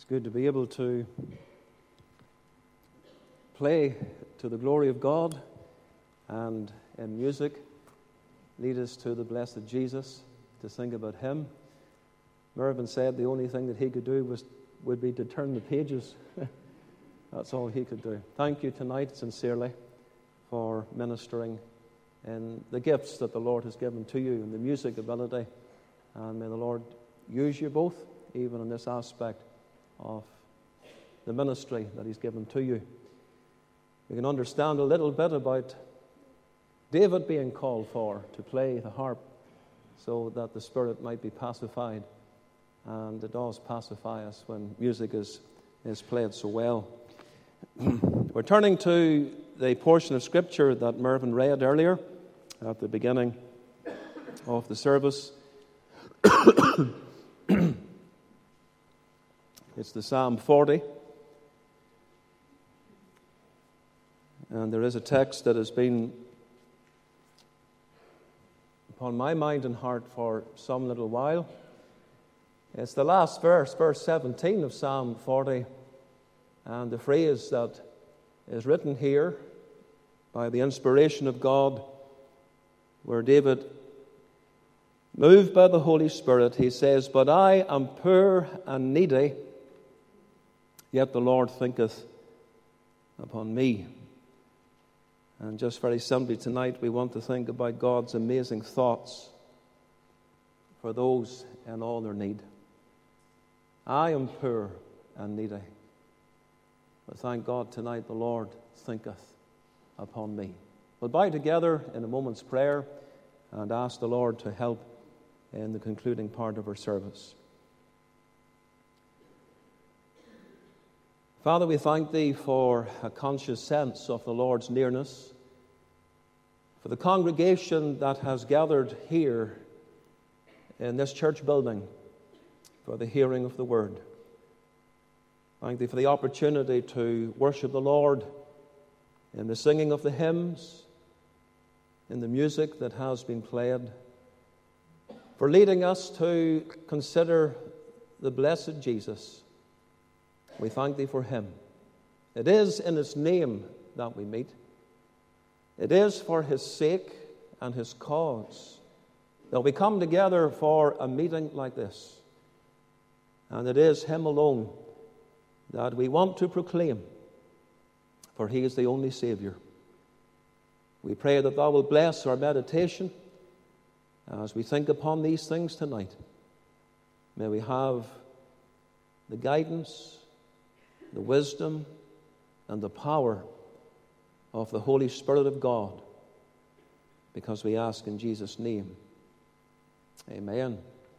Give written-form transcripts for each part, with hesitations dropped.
It's good to be able to play to the glory of God and in music lead us to the blessed Jesus, to think about Him. Mervyn said the only thing that he could do would be to turn the pages. That's all he could do. Thank you tonight sincerely for ministering in the gifts that the Lord has given to you and the music ability. And may the Lord use you both, even in this aspect of the ministry that He's given to you. We can understand a little bit about David being called for to play the harp so that the spirit might be pacified. And it does pacify us when music is played so well. We're turning to the portion of Scripture that Mervyn read earlier at the beginning of the service. It's the Psalm 40. And there is a text that has been upon my mind and heart for some little while. It's the last verse, verse 17 of Psalm 40. And the phrase that is written here by the inspiration of God, where David, moved by the Holy Spirit, he says, "But I am poor and needy, yet the Lord thinketh upon me." And just very simply tonight, we want to think about God's amazing thoughts for those in all their need. I am poor and needy, but thank God tonight the Lord thinketh upon me. We'll bow together in a moment's prayer and ask the Lord to help in the concluding part of our service. Father, we thank Thee for a conscious sense of the Lord's nearness, for the congregation that has gathered here in this church building for the hearing of the Word. Thank Thee for the opportunity to worship the Lord in the singing of the hymns, in the music that has been played, for leading us to consider the blessed Jesus. We thank Thee for Him. It is in His name that we meet. It is for His sake and His cause that we come together for a meeting like this. And it is Him alone that we want to proclaim, for He is the only Savior. We pray that Thou will bless our meditation as we think upon these things tonight. May we have the guidance, the wisdom, and the power of the Holy Spirit of God, because we ask in Jesus' name. Amen.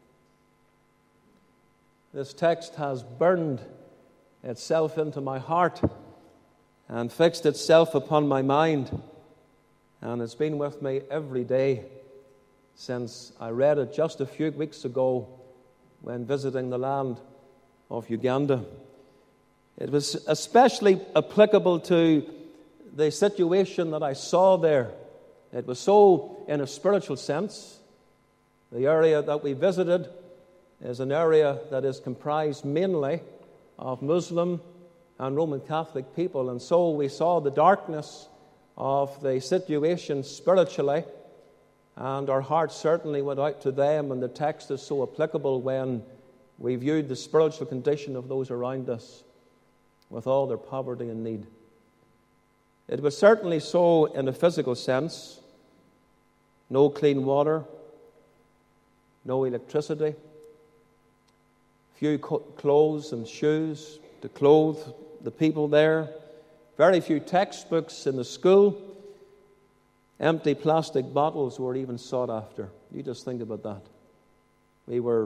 This text has burned itself into my heart and fixed itself upon my mind, and it's been with me every day since I read it just a few weeks ago when visiting the land of Uganda. It was especially applicable to the situation that I saw there. It was so in a spiritual sense. The area that we visited is an area that is comprised mainly of Muslim and Roman Catholic people, and so we saw the darkness of the situation spiritually, and our hearts certainly went out to them, and the text is so applicable when we viewed the spiritual condition of those around us with all their poverty and need. It was certainly so in a physical sense. No clean water, no electricity, few clothes and shoes to clothe the people there, very few textbooks in the school, empty plastic bottles were even sought after. You just think about that. We were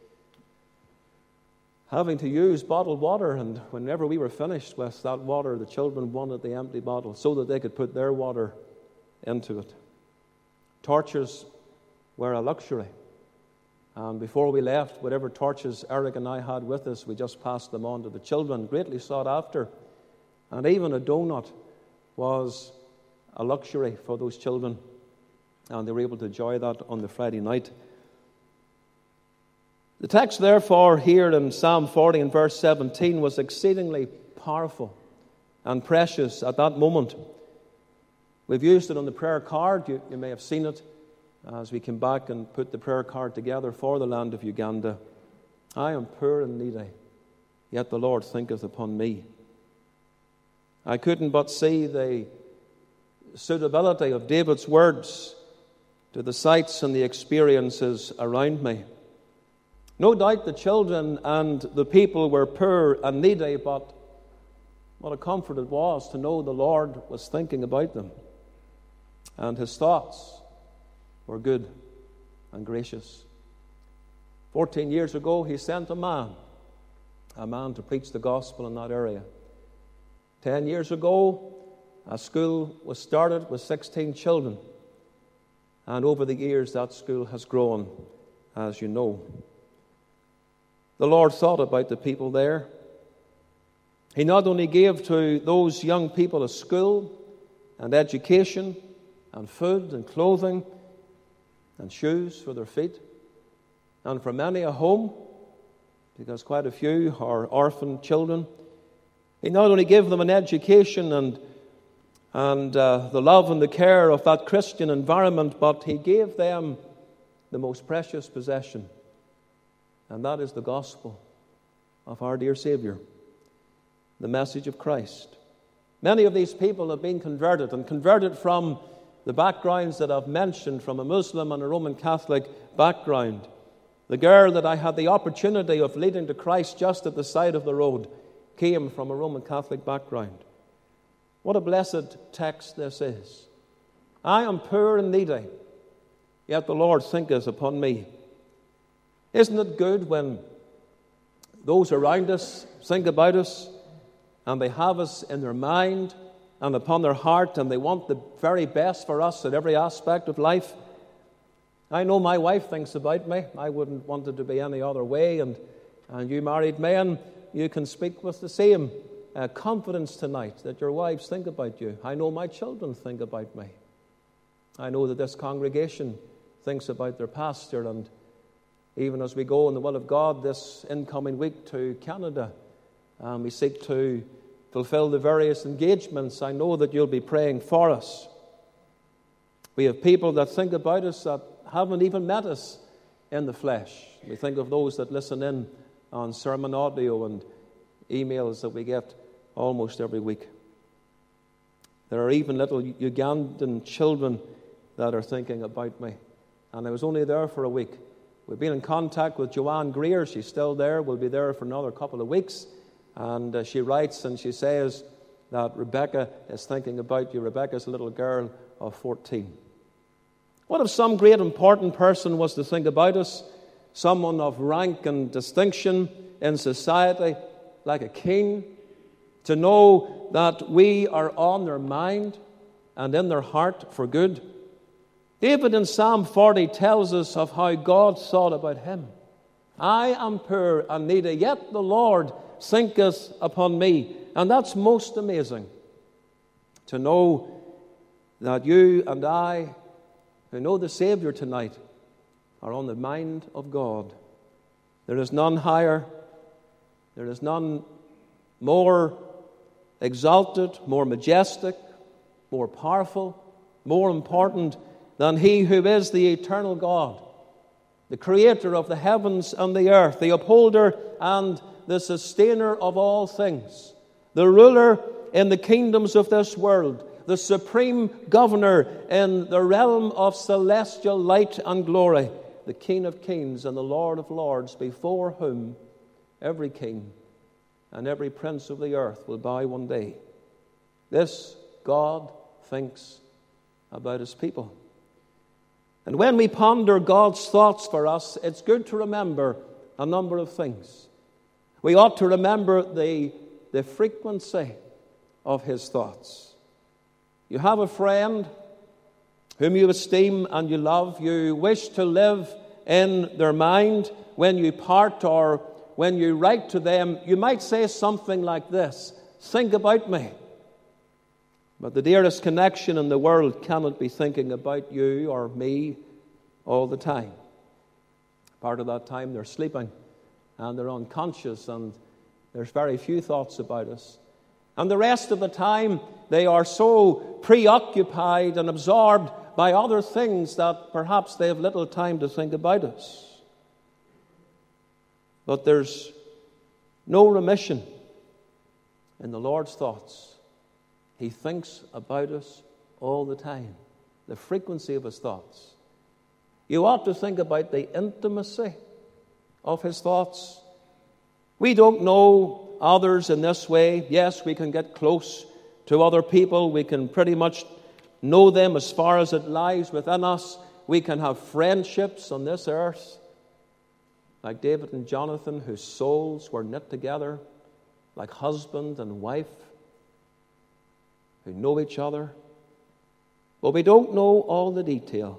having to use bottled water, and whenever we were finished with that water, the children wanted the empty bottle so that they could put their water into it. Torches were a luxury. And before we left, whatever torches Eric and I had with us, we just passed them on to the children, greatly sought after. And even a donut was a luxury for those children, and they were able to enjoy that on the Friday night. The text, therefore, here in Psalm 40 and verse 17 was exceedingly powerful and precious at that moment. We've used it on the prayer card. You may have seen it as we came back and put the prayer card together for the land of Uganda. I am poor and needy, yet the Lord thinketh upon me. I couldn't but see the suitability of David's words to the sights and the experiences around me. No doubt the children and the people were poor and needy, but what a comfort it was to know the Lord was thinking about them. And his thoughts were good and gracious. 14 years ago, he sent a man to preach the gospel in that area. 10 years ago, a school was started with 16 children. And over the years, that school has grown, as you know. The Lord thought about the people there. He not only gave to those young people a school and education and food and clothing and shoes for their feet, and for many a home, because quite a few are orphan children. He not only gave them an education and the love and the care of that Christian environment, but he gave them the most precious possession, and that is the gospel of our dear Savior, the message of Christ. Many of these people have been converted from the backgrounds that I've mentioned, from a Muslim and a Roman Catholic background. The girl that I had the opportunity of leading to Christ just at the side of the road came from a Roman Catholic background. What a blessed text this is. I am poor and needy, yet the Lord thinketh upon me. Isn't it good when those around us think about us and they have us in their mind and upon their heart and they want the very best for us at every aspect of life? I know my wife thinks about me. I wouldn't want it to be any other way. And you married men, you can speak with the same confidence tonight that your wives think about you. I know my children think about me. I know that this congregation thinks about their pastor, and even as we go in the will of God this incoming week to Canada, we seek to fulfill the various engagements, I know that you'll be praying for us. We have people that think about us that haven't even met us in the flesh. We think of those that listen in on sermon audio and emails that we get almost every week. There are even little Ugandan children that are thinking about me. And I was only there for a week. We've been in contact with Joanne Greer. She's still there. We'll be there for another couple of weeks. And she writes and she says that Rebecca is thinking about you. Rebecca's a little girl of 14. What if some great important person was to think about us? Someone of rank and distinction in society, like a king, to know that we are on their mind and in their heart for good. David in Psalm 40 tells us of how God thought about him. I am poor and needy, yet the Lord thinketh upon me. And that's most amazing, to know that you and I, who know the Savior tonight, are on the mind of God. There is none higher, there is none more exalted, more majestic, more powerful, more important than He who is the eternal God, the creator of the heavens and the earth, the upholder and the sustainer of all things, the ruler in the kingdoms of this world, the supreme governor in the realm of celestial light and glory, the King of kings and the Lord of lords, before whom every king and every prince of the earth will bow one day. This God thinks about His people. And when we ponder God's thoughts for us, it's good to remember a number of things. We ought to remember the frequency of His thoughts. You have a friend whom you esteem and you love. You wish to live in their mind. When you part or when you write to them, you might say something like this: think about me. But the dearest connection in the world cannot be thinking about you or me all the time. Part of that time they're sleeping and they're unconscious and there's very few thoughts about us. And the rest of the time they are so preoccupied and absorbed by other things that perhaps they have little time to think about us. But there's no remission in the Lord's thoughts. He thinks about us all the time. The frequency of his thoughts. You ought to think about the intimacy of his thoughts. We don't know others in this way. Yes, we can get close to other people. We can pretty much know them as far as it lies within us. We can have friendships on this earth, like David and Jonathan, whose souls were knit together, like husband and wife, who know each other. But we don't know all the detail.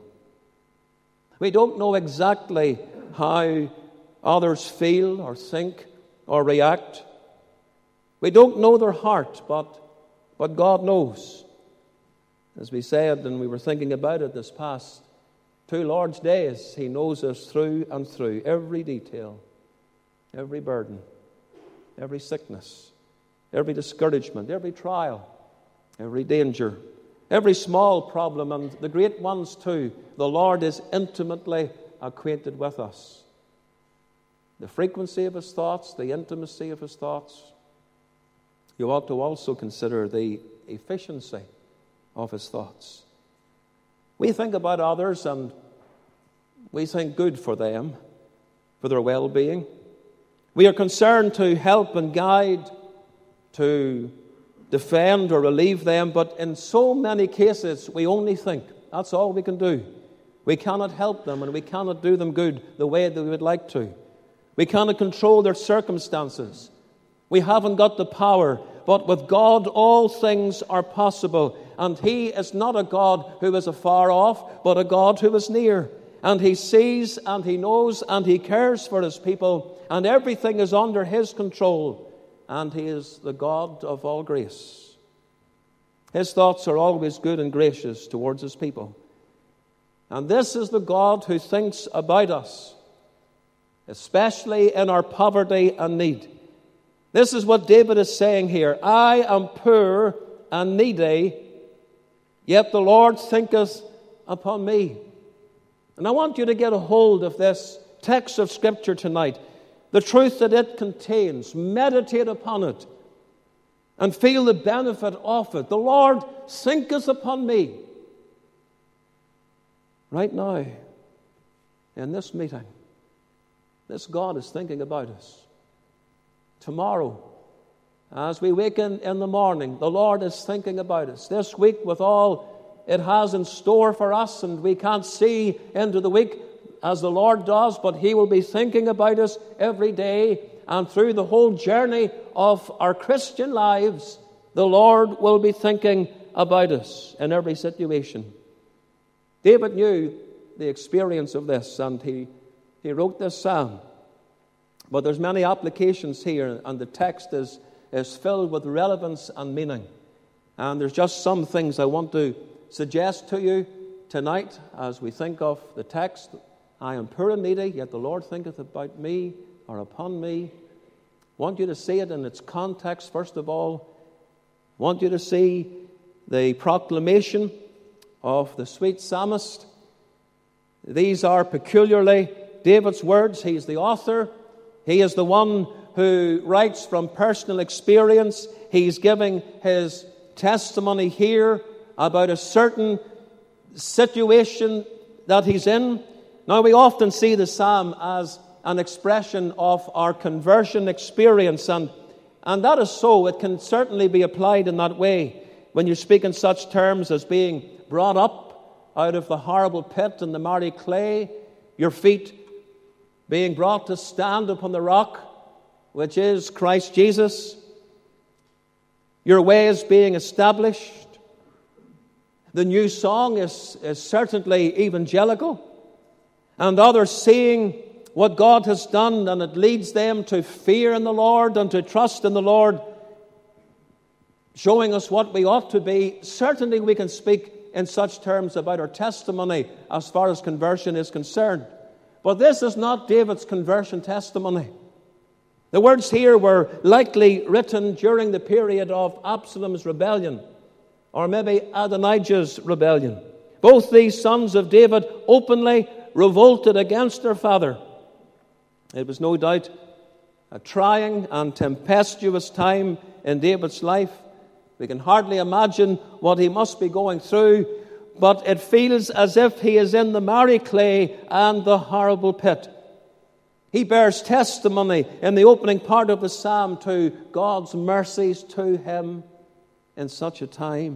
We don't know exactly how others feel or think or react. We don't know their heart, but God knows. As we said, and we were thinking about it this past 2 Lord's days, he knows us through and through, every detail, every burden, every sickness, every discouragement, every trial, every danger, every small problem, and the great ones too. The Lord is intimately acquainted with us. The frequency of his thoughts, the intimacy of his thoughts. You ought to also consider the efficiency of his thoughts. We think about others and we think good for them, for their well-being. We are concerned to help and guide, to defend or relieve them, but in so many cases we only think. That's all we can do. We cannot help them and we cannot do them good the way that we would like to. We cannot control their circumstances. We haven't got the power, but with God all things are possible. And he is not a God who is afar off, but a God who is near. And he sees and he knows and he cares for his people. And everything is under his control. And he is the God of all grace. His thoughts are always good and gracious towards his people. And this is the God who thinks about us, especially in our poverty and need. This is what David is saying here. I am poor and needy, yet the Lord thinketh upon me. And I want you to get a hold of this text of Scripture tonight, the truth that it contains. Meditate upon it and feel the benefit of it. The Lord thinketh upon me. Right now, in this meeting, this God is thinking about us. Tomorrow, as we wake in the morning, the Lord is thinking about us. This week, with all it has in store for us, and we can't see into the week as the Lord does, but he will be thinking about us every day, and through the whole journey of our Christian lives, the Lord will be thinking about us in every situation. David knew the experience of this, and he wrote this psalm. But there's many applications here, and the text is filled with relevance and meaning. And there's just some things I want to suggest to you tonight as we think of the text. I am poor and needy, yet the Lord thinketh about me or upon me. Want you to see it in its context, first of all. Want you to see the proclamation of the sweet psalmist. These are peculiarly David's words. He's the author. He is the one who writes from personal experience. He's giving his testimony here about a certain situation that he's in. Now, we often see the psalm as an expression of our conversion experience, and that is so. It can certainly be applied in that way when you speak in such terms as being brought up out of the horrible pit and the miry clay, your feet being brought to stand upon the rock, which is Christ Jesus, your ways being established. The new song is certainly evangelical, and others seeing what God has done, and it leads them to fear in the Lord and to trust in the Lord, showing us what we ought to be. Certainly we can speak in such terms about our testimony as far as conversion is concerned. But this is not David's conversion testimony. The words here were likely written during the period of Absalom's rebellion, or maybe Adonijah's rebellion. Both these sons of David openly revolted against their father. It was no doubt a trying and tempestuous time in David's life. We can hardly imagine what he must be going through, but it feels as if he is in the miry clay and the horrible pit. He bears testimony in the opening part of the psalm to God's mercies to him in such a time.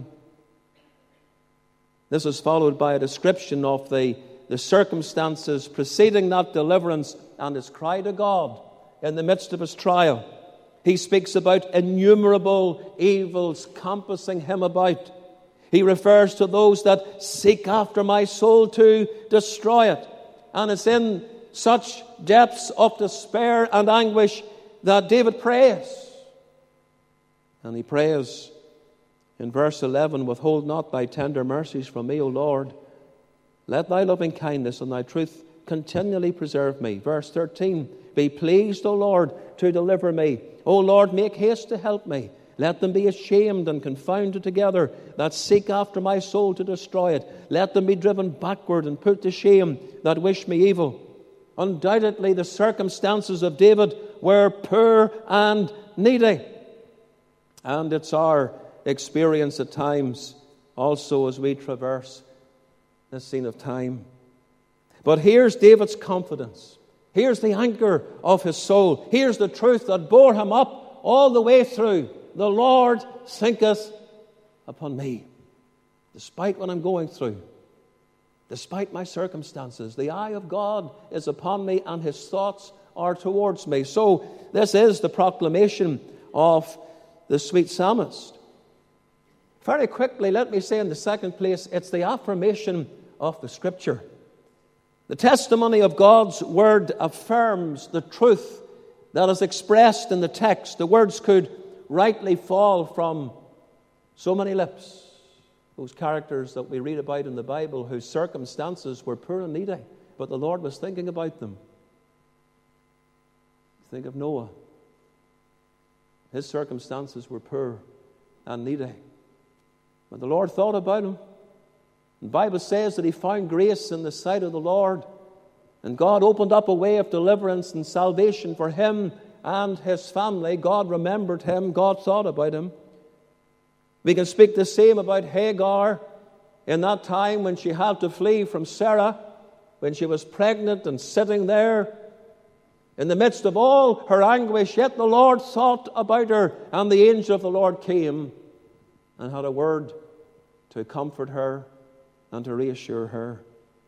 This is followed by a description of the circumstances preceding that deliverance and his cry to God in the midst of his trial. He speaks about innumerable evils compassing him about. He refers to those that seek after my soul to destroy it. And it's in such depths of despair and anguish that David prays. And he prays in verse 11, "Withhold not thy tender mercies from me, O Lord. Let thy loving kindness and thy truth continually preserve me." Verse 13, "Be pleased, O Lord, to deliver me. O Lord, make haste to help me. Let them be ashamed and confounded together that seek after my soul to destroy it. Let them be driven backward and put to shame that wish me evil." Undoubtedly, the circumstances of David were poor and needy. And it's our experience at times also as we traverse this scene of time. But here's David's confidence. Here's the anchor of his soul. Here's the truth that bore him up all the way through. The Lord thinketh upon me. Despite what I'm going through, despite my circumstances, the eye of God is upon me and his thoughts are towards me. So this is the proclamation of the sweet psalmist. Very quickly, let me say in the second place, it's the affirmation of the Scripture. The testimony of God's Word affirms the truth that is expressed in the text. The words could rightly fall from so many lips. Those characters that we read about in the Bible whose circumstances were poor and needy, but the Lord was thinking about them. Think of Noah. His circumstances were poor and needy, but the Lord thought about him. The Bible says that he found grace in the sight of the Lord, and God opened up a way of deliverance and salvation for him and his family. God remembered him. God thought about him. We can speak the same about Hagar in that time when she had to flee from Sarah, when she was pregnant and sitting there in the midst of all her anguish. Yet the Lord thought about her, and the angel of the Lord came and had a word to comfort her and to reassure her.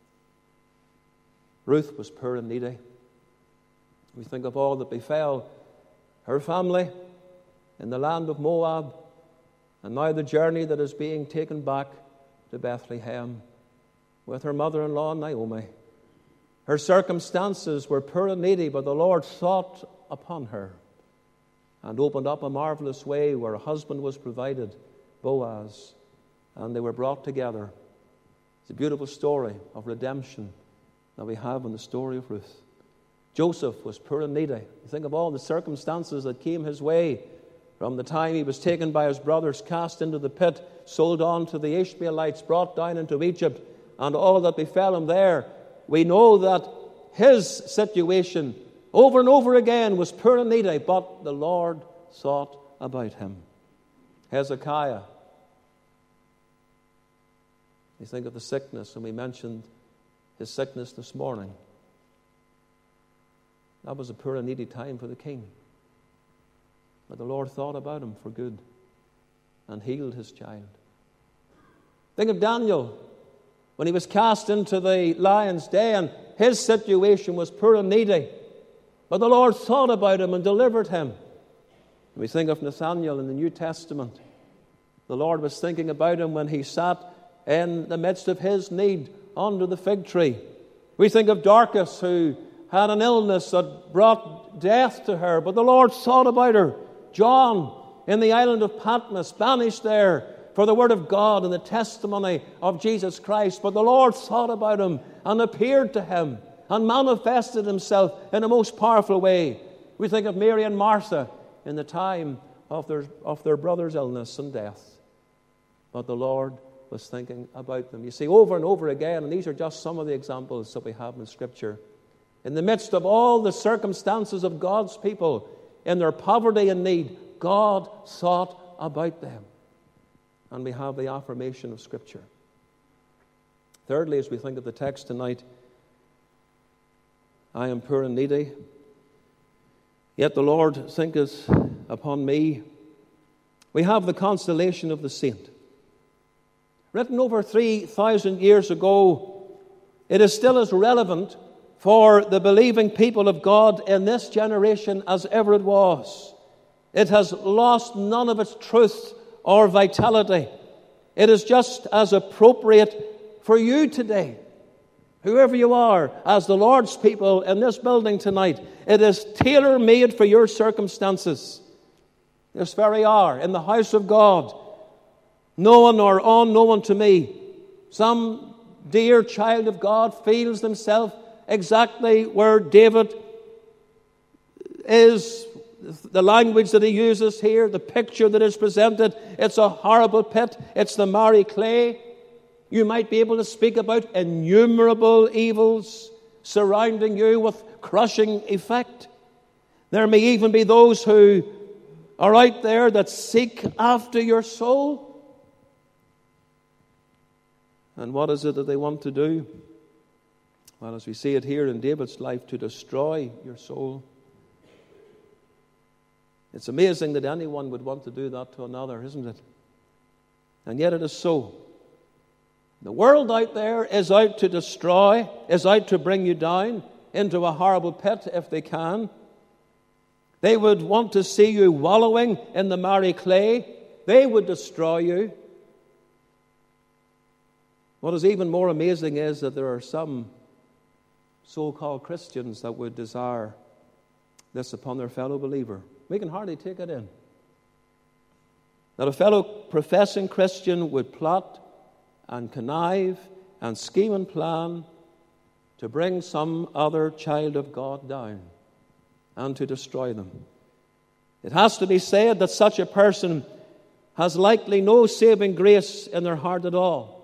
Ruth was poor and needy. We think of all that befell her family in the land of Moab, and now the journey that is being taken back to Bethlehem with her mother-in-law Naomi. Her circumstances were poor and needy, but the Lord thought upon her and opened up a marvelous way where a husband was provided, Boaz, and they were brought together. It's a beautiful story of redemption that we have in the story of Ruth. Joseph was poor and needy. You think of all the circumstances that came his way from the time he was taken by his brothers, cast into the pit, sold on to the Ishmaelites, brought down into Egypt, and all that befell him there. We know that his situation over and over again was poor and needy, but the Lord thought about him. Hezekiah. You think of the sickness, and we mentioned his sickness this morning. That was a poor and needy time for the king. But the Lord thought about him for good and healed his child. Think of Daniel when he was cast into the lion's den. His situation was poor and needy, but the Lord thought about him and delivered him. We think of Nathanael in the New Testament. The Lord was thinking about him when he sat in the midst of his need under the fig tree. We think of Dorcas, who had an illness that brought death to her, but the Lord thought about her. John in the island of Patmos, banished there for the word of God and the testimony of Jesus Christ, but the Lord thought about him and appeared to him and manifested himself in a most powerful way. We think of Mary and Martha in the time of their brother's illness and death. But the Lord was thinking about them. You see, over and over again, and these are just some of the examples that we have in Scripture, in the midst of all the circumstances of God's people, in their poverty and need, God thought about them. And we have the affirmation of Scripture. Thirdly, as we think of the text tonight, I am poor and needy, yet the Lord thinketh upon me. We have the consolation of the saint. Written over 3,000 years ago, it is still as relevant for the believing people of God in this generation as ever it was. It has lost none of its truth or vitality. It is just as appropriate for you today, whoever you are, as the Lord's people in this building tonight. It is tailor-made for your circumstances. This very hour, in the house of God, known or unknown to me, some dear child of God feels himself exactly where David is. The language that he uses here, the picture that is presented, it's a horrible pit. It's the miry clay. You might be able to speak about innumerable evils surrounding you with crushing effect. There may even be those who are out there that seek after your soul. And what is it that they want to do? Well, as we see it here in David's life, to destroy your soul. It's amazing that anyone would want to do that to another, isn't it? And yet it is so. The world out there is out to destroy, is out to bring you down into a horrible pit if they can. They would want to see you wallowing in the miry clay. They would destroy you. What is even more amazing is that there are some so-called Christians that would desire this upon their fellow believer. We can hardly take it in. That a fellow professing Christian would plot and connive and scheme and plan to bring some other child of God down and to destroy them. It has to be said that such a person has likely no saving grace in their heart at all.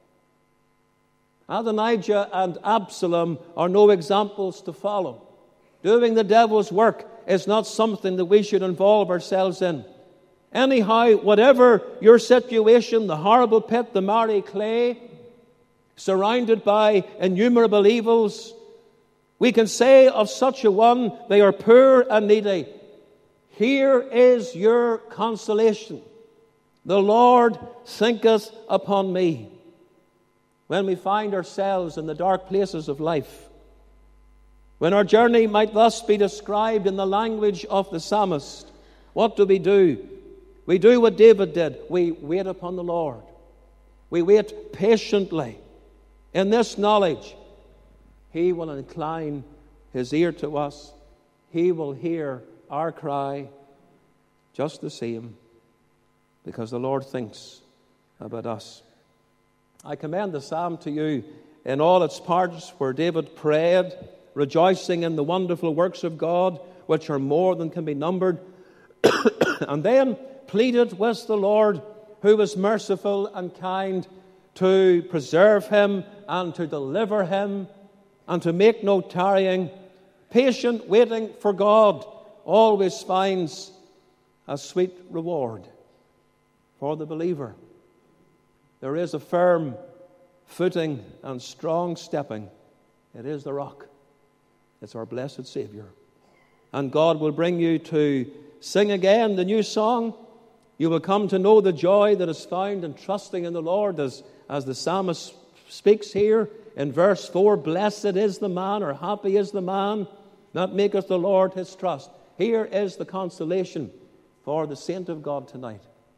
Adonijah and Absalom are no examples to follow. Doing the devil's work is not something that we should involve ourselves in. Anyhow, whatever your situation, the horrible pit, the miry clay, surrounded by innumerable evils, we can say of such a one, they are poor and needy. Here is your consolation. The Lord thinketh upon me. When we find ourselves in the dark places of life, when our journey might thus be described in the language of the psalmist, what do? We do what David did. We wait upon the Lord. We wait patiently. In this knowledge, He will incline His ear to us. He will hear our cry just the same, because the Lord thinks about us. I commend the psalm to you in all its parts, where David prayed, rejoicing in the wonderful works of God, which are more than can be numbered, and then pleaded with the Lord, who was merciful and kind, to preserve him and to deliver him and to make no tarrying. Patient waiting for God always finds a sweet reward for the believer. There is a firm footing and strong stepping. It is the rock. It's our blessed Savior. And God will bring you to sing again the new song. You will come to know the joy that is found in trusting in the Lord, as the psalmist speaks here in verse 4. Blessed is the man, or happy is the man, that maketh the Lord his trust. Here is the consolation for the saint of God tonight.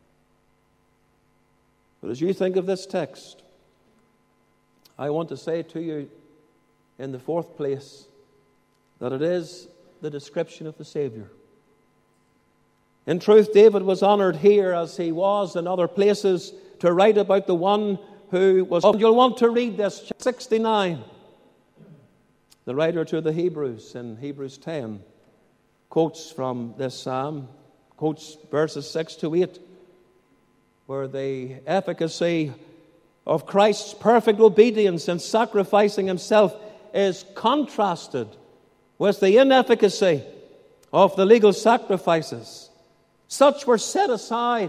But as you think of this text, I want to say to you in the fourth place that it is the description of the Savior. In truth, David was honored here, as he was in other places, to write about the one who was... You'll want to read this, 69. The writer to the Hebrews in Hebrews 10 quotes from this psalm, quotes verses 6 to 8, where the efficacy of Christ's perfect obedience in sacrificing himself is contrasted with the inefficacy of the legal sacrifices. Such were set aside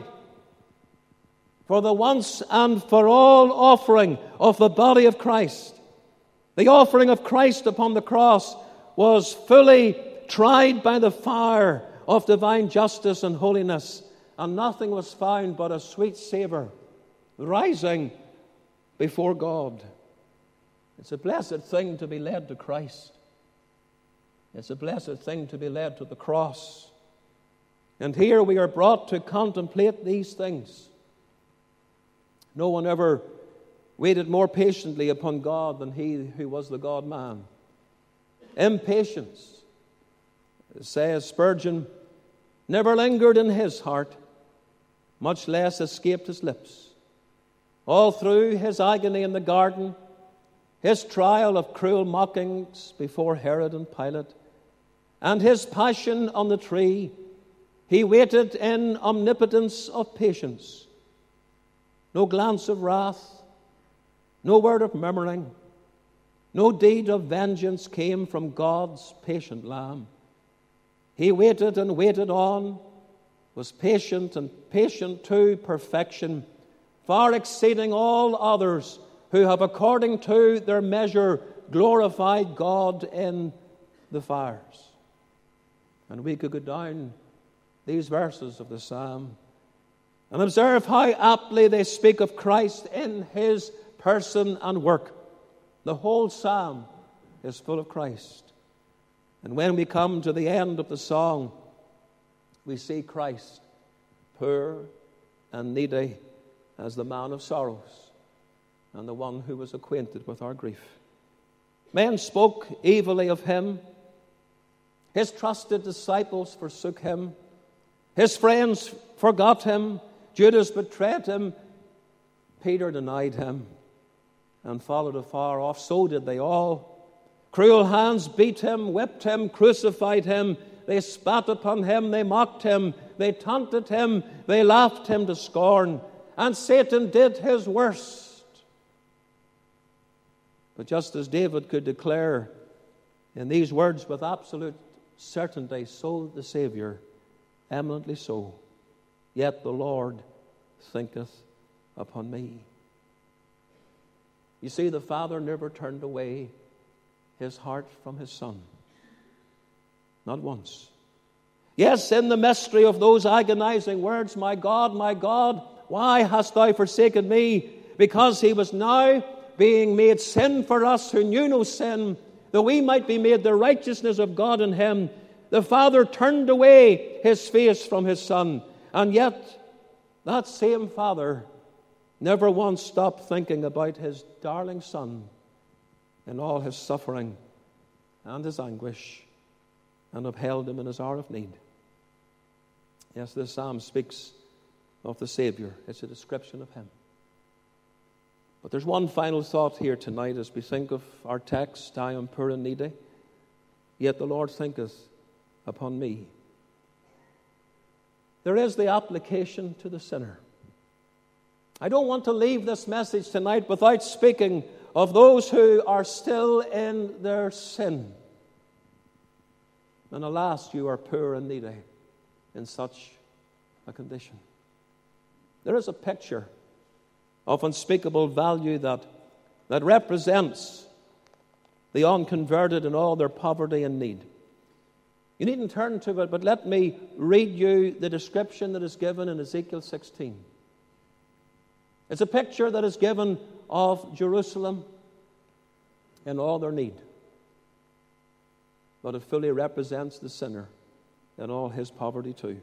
for the once and for all offering of the body of Christ. The offering of Christ upon the cross was fully tried by the fire of divine justice and holiness, and nothing was found but a sweet savor rising before God. It's a blessed thing to be led to Christ. It's a blessed thing to be led to the cross. And here we are brought to contemplate these things. No one ever waited more patiently upon God than he who was the God-man. Impatience, says Spurgeon, never lingered in his heart, much less escaped his lips. All through his agony in the garden, his trial of cruel mockings before Herod and Pilate, and his passion on the tree, he waited in omnipotence of patience. No glance of wrath, no word of murmuring, no deed of vengeance came from God's patient Lamb. He waited and waited on, was patient and patient to perfection, far exceeding all others who have according to their measure glorified God in the fires. And we could go down these verses of the psalm and observe how aptly they speak of Christ in his person and work. The whole psalm is full of Christ. And when we come to the end of the song, we see Christ, poor and needy as the man of sorrows and the one who was acquainted with our grief. Men spoke evilly of him. His trusted disciples forsook him. His friends forgot him. Judas betrayed him. Peter denied him and followed afar off. So did they all. Cruel hands beat him, whipped him, crucified him. They spat upon him, they mocked him, they taunted him, they laughed him to scorn. And Satan did his worst. But just as David could declare in these words with absolute certainty, so the Savior, eminently so, yet the Lord thinketh upon me. You see, the Father never turned away his heart from his Son. Not once. Yes, in the mystery of those agonizing words, my God, why hast thou forsaken me? Because he was now being made sin for us who knew no sin, that we might be made the righteousness of God in him. The Father turned away his face from his Son, and yet that same Father never once stopped thinking about his darling Son in all his suffering and his anguish, and upheld him in his hour of need. Yes, this psalm speaks of the Savior. It's a description of him. But there's one final thought here tonight as we think of our text, I am poor and needy, yet the Lord thinketh upon me. There is the application to the sinner. I don't want to leave this message tonight without speaking of those who are still in their sin. And alas, you are poor and needy in such a condition. There is a picture of unspeakable value that represents the unconverted in all their poverty and need. You needn't turn to it, but let me read you the description that is given in Ezekiel 16. It's a picture that is given of Jerusalem in all their need, but it fully represents the sinner in all his poverty too.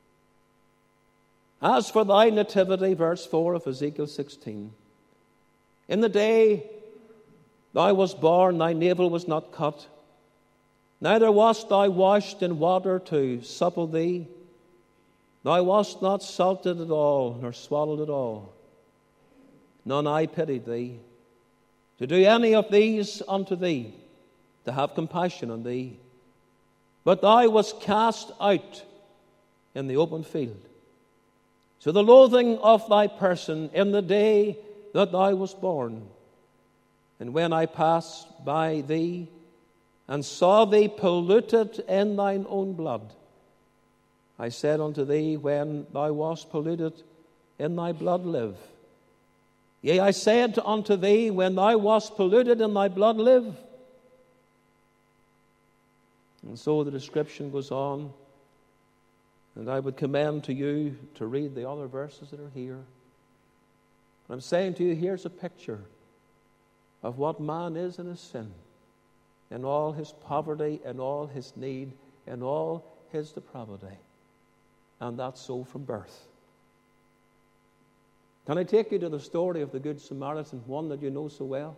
As for thy nativity, verse 4 of Ezekiel 16, in the day thou wast born, thy navel was not cut, neither wast thou washed in water to supple thee. Thou wast not salted at all, nor swallowed at all. None eye pitied thee, to do any of these unto thee. to have compassion on thee. But thou wast cast out in the open field, to the loathing of thy person in the day that thou wast born. And when I passed by thee, and saw thee polluted in thine own blood, I said unto thee, when thou wast polluted in thy blood, live. Yea, I said unto thee, when thou wast polluted in thy blood, live. And so the description goes on, and I would commend to you to read the other verses that are here. But I'm saying to you, here's a picture of what man is in his sin, in all his poverty, in all his need, in all his depravity. And that's so from birth. Can I take you to the story of the Good Samaritan, one that you know so well?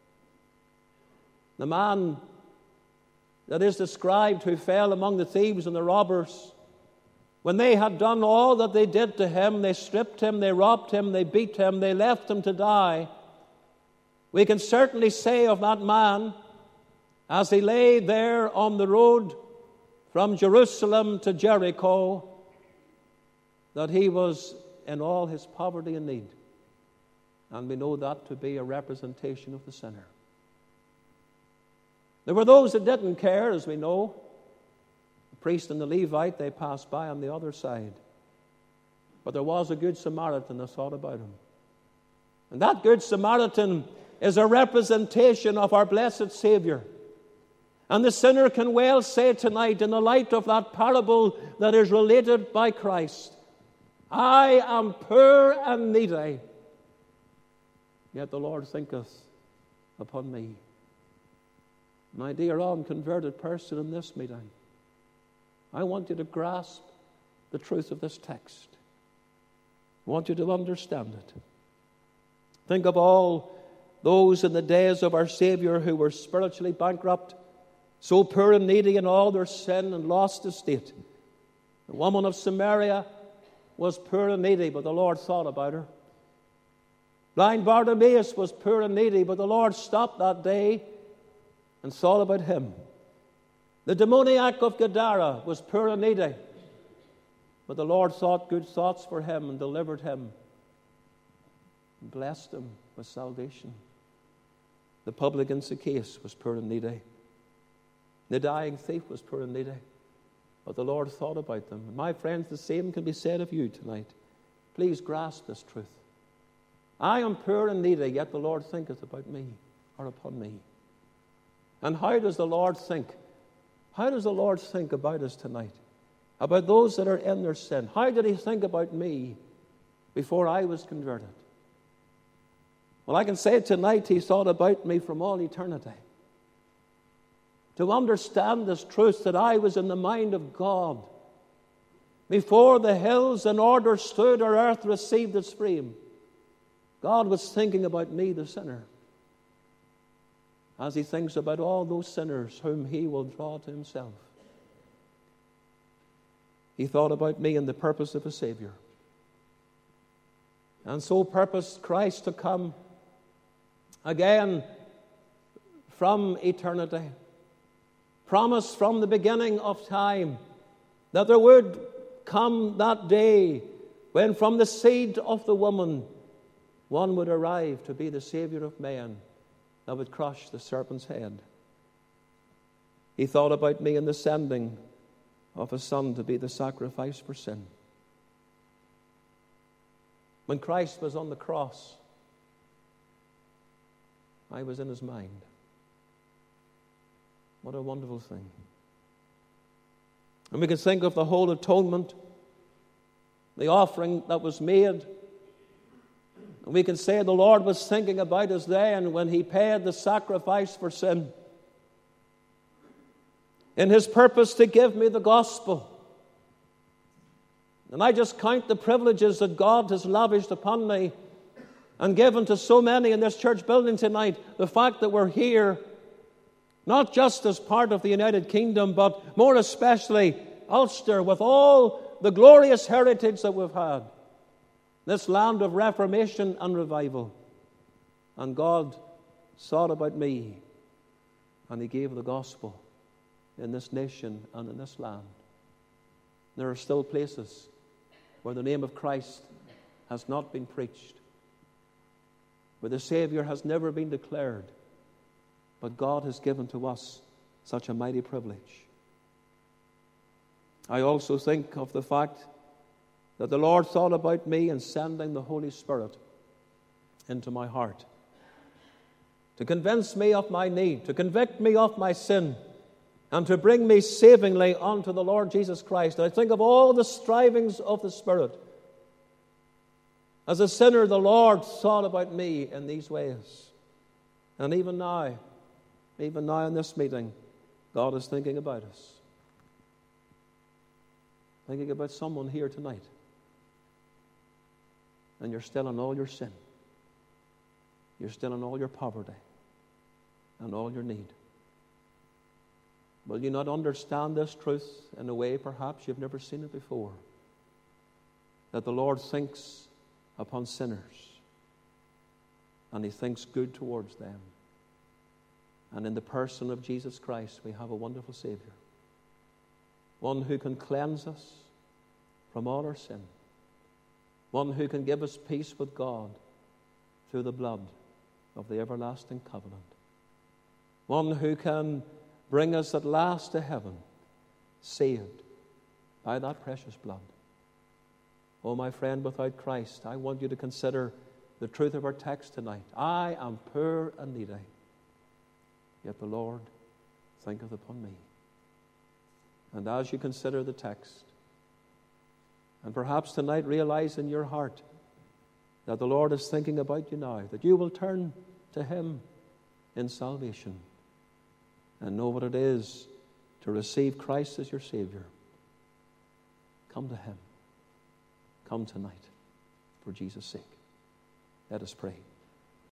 The man that is described who fell among the thieves and the robbers. When they had done all that they did to him, they stripped him, they robbed him, they beat him, they left him to die. We can certainly say of that man, as he lay there on the road from Jerusalem to Jericho, that he was in all his poverty and need. And we know that to be a representation of the sinner. There were those that didn't care, as we know. The priest and the Levite, they passed by on the other side. But there was a Good Samaritan that thought about him. And that Good Samaritan is a representation of our blessed Savior. And the sinner can well say tonight, in the light of that parable that is related by Christ, I am poor and needy, yet the Lord thinketh upon me. My dear unconverted person in this meeting, I want you to grasp the truth of this text. I want you to understand it. Think of all those in the days of our Savior who were spiritually bankrupt, so poor and needy in all their sin and lost estate. The woman of Samaria was poor and needy, but the Lord thought about her. Blind Bartimaeus was poor and needy, but the Lord stopped that day and thought about him. The demoniac of Gadara was poor and needy, but the Lord thought good thoughts for him and delivered him and blessed him with salvation. The publican Zacchaeus was poor and needy. The dying thief was poor and needy, but the Lord thought about them. And my friends, the same can be said of you tonight. Please grasp this truth. I am poor and needy, yet the Lord thinketh about me, or upon me. And how does the Lord think? How does the Lord think about us tonight? About those that are in their sin? How did he think about me before I was converted? Well, I can say tonight he thought about me from all eternity. To understand this truth that I was in the mind of God before the hills in order stood or earth received its frame. God was thinking about me, the sinner, as he thinks about all those sinners whom he will draw to himself. He thought about me and the purpose of a Savior. And so purposed Christ to come again from eternity. Promised from the beginning of time that there would come that day when from the seed of the woman one would arrive to be the Savior of man that would crush the serpent's head. He thought about me in the sending of a Son to be the sacrifice for sin. When Christ was on the cross, I was in his mind. What a wonderful thing. And we can think of the whole atonement, the offering that was made. And we can say the Lord was thinking about us then when he paid the sacrifice for sin. In his purpose to give me the gospel. And I just count the privileges that God has lavished upon me and given to so many in this church building tonight. The fact that we're here, not just as part of the United Kingdom, but more especially Ulster, with all the glorious heritage that we've had. This land of reformation and revival. And God thought about me and he gave the gospel in this nation and in this land. There are still places where the name of Christ has not been preached, where the Savior has never been declared, but God has given to us such a mighty privilege. I also think of the fact that the Lord thought about me in sending the Holy Spirit into my heart to convince me of my need, to convict me of my sin, and to bring me savingly unto the Lord Jesus Christ. And I think of all the strivings of the Spirit. As a sinner, the Lord thought about me in these ways. And even now in this meeting, God is thinking about us. Thinking about someone here tonight. And you're still in all your sin. You're still in all your poverty and all your need. Will you not understand this truth in a way perhaps you've never seen it before? That the Lord thinks upon sinners, and he thinks good towards them. And in the person of Jesus Christ, we have a wonderful Savior. One who can cleanse us from all our sin. One who can give us peace with God through the blood of the everlasting covenant. One who can bring us at last to heaven, saved by that precious blood. Oh, my friend, without Christ, I want you to consider the truth of our text tonight. I am poor and needy, yet the Lord thinketh upon me. And as you consider the text, and perhaps tonight realize in your heart that the Lord is thinking about you now, that you will turn to him in salvation and know what it is to receive Christ as your Savior. Come to him. Come tonight for Jesus' sake. Let us pray.